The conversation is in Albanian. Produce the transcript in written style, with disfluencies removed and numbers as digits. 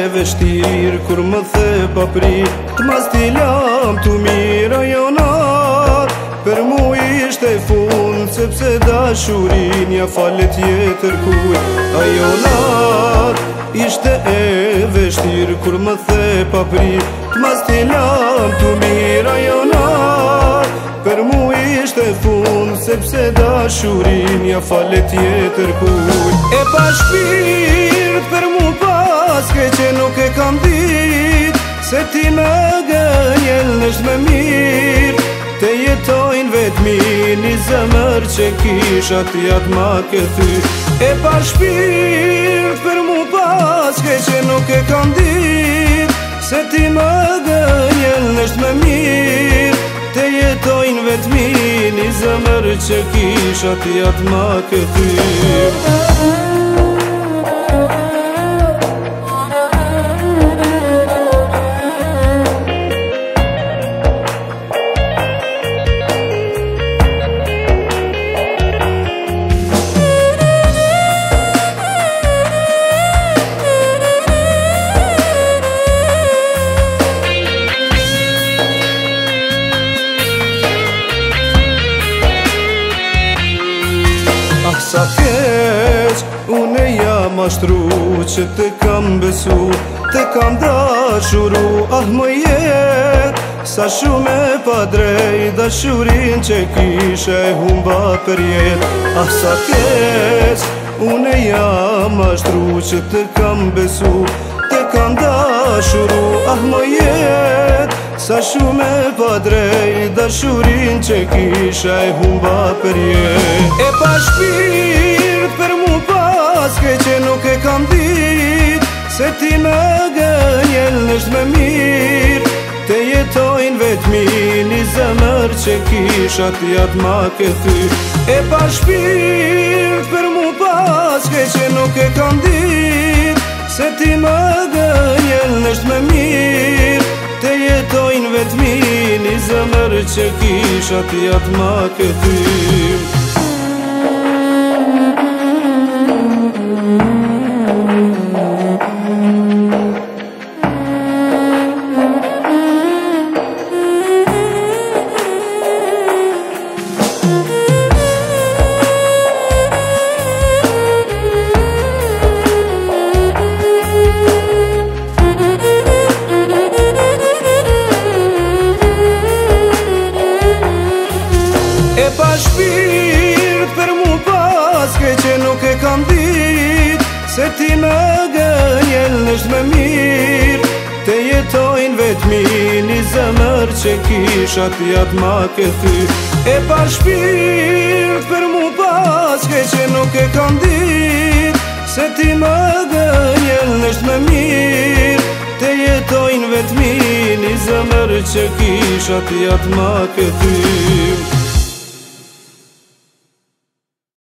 vështirë kur më the pa prit, t'mas t'i lam t'u mira jonar. Per mu ishte fund, sepse dashurin ja falet tjetër kuj. A jonar, ishte e vështirë kur më the pa prit, t'mas t'i lam t'u mira jonar. Per mu ishte fund, sepse dashurin ja falet tjetër kuj. E pa shpirt për mu paske që nuk e kam dit, se ti me gënjel nësht me mirë. Te jetojnë vetëmi një zemër që kisha t'jat ma këthy. E pa shpirt për mu paske që nuk e kam dit, se ti me gënjel nësht me mirë. Te jetojnë vetëmi një zemër që kisha t'jat ma këthy. Sa keq, une jam ashtru që te kam besu, te kam dashuru, më jet. Sa shumë e pa drejt dashurin që kishe humba për jet. Sa keq, une jam ashtru që te kam besu, te kam dashuru, më jet. Sa shumë e pa drejt dashurin që kisha e humba për jet. E pa shpirt për mu paske që nuk e kam dit, se ti me gënjel nësht me mirë. Te jetojnë vetëmi një zemër që kisha t'jat ma këthy. E pa shpirt për mu paske që nuk e kam dit, se ti me gënjel nësht me mirë. Te jetojnë vetëmi një zemër që kisha t'jat ma këthy. E pa shpirt për mu paske që nuk e kam dit, se ti me gënjel nësht me mirë. Te jetojnë vetëmi një zemër që kisha t'jat ma këthy. E pa shpirt për mu paske që nuk e kam dit, se ti me gënjel nësht me mirë. Te jetojnë vetëmi një zemër që kisha t'jat ma këthy.